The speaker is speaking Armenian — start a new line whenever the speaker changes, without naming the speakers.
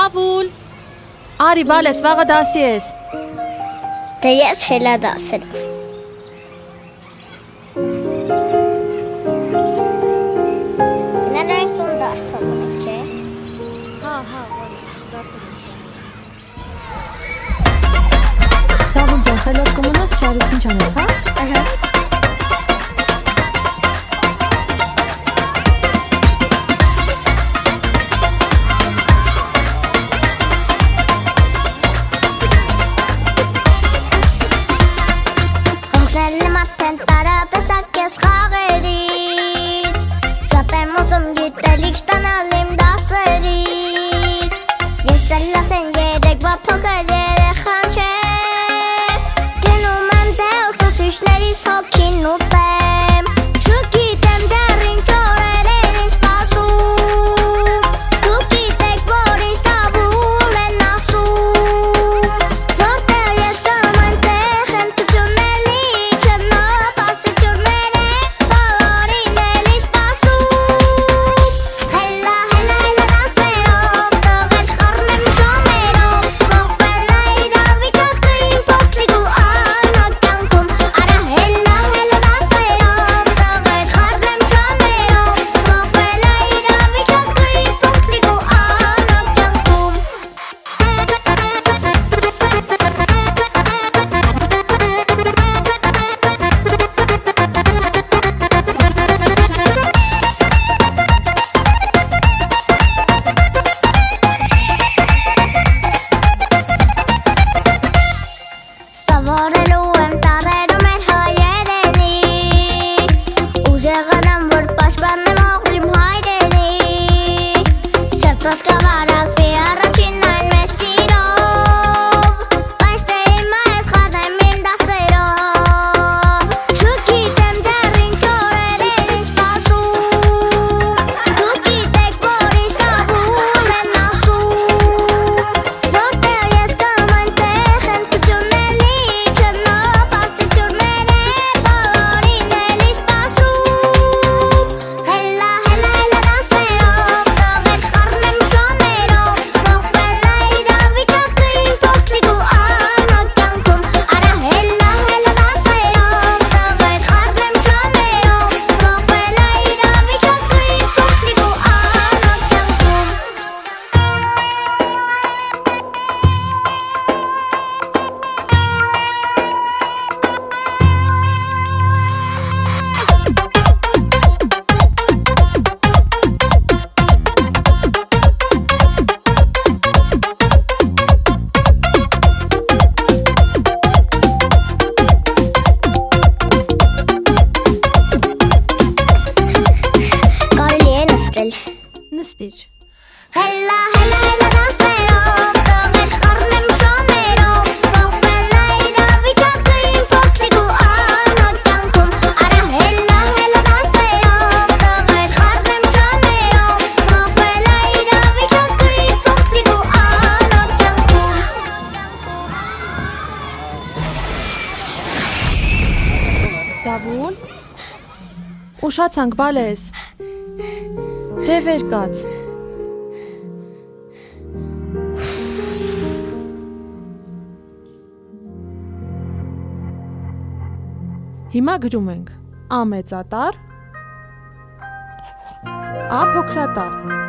Դավուլ, արի բալես, վաղը դասի ես։
Դե ես հելա դասերով։ Գնալու ենք տուն դաս ծավալենք, չէ։
Հա, բալես, դասեր ես։ Դավուլ ջան, խելոք կմնաս, չարություն չանես, հա։
Ահա։
Նստիր։
Հելա դասերով, տղեր խառնեմ շոներով, փոխվել է իրավիճակը իմ փոքրիկ ու անոտ կյանքում, արա հելա դասերով, տղեր խառնեմ շոներով, փոխվել է իրավիճակը իմ փոքրիկ ու անոտ կյանքում։
Դավուլ, ուշացանք բալես, դե վեր կաց։ Հիմա գրում ենք Ա մեծատար, Ա փոքրատար։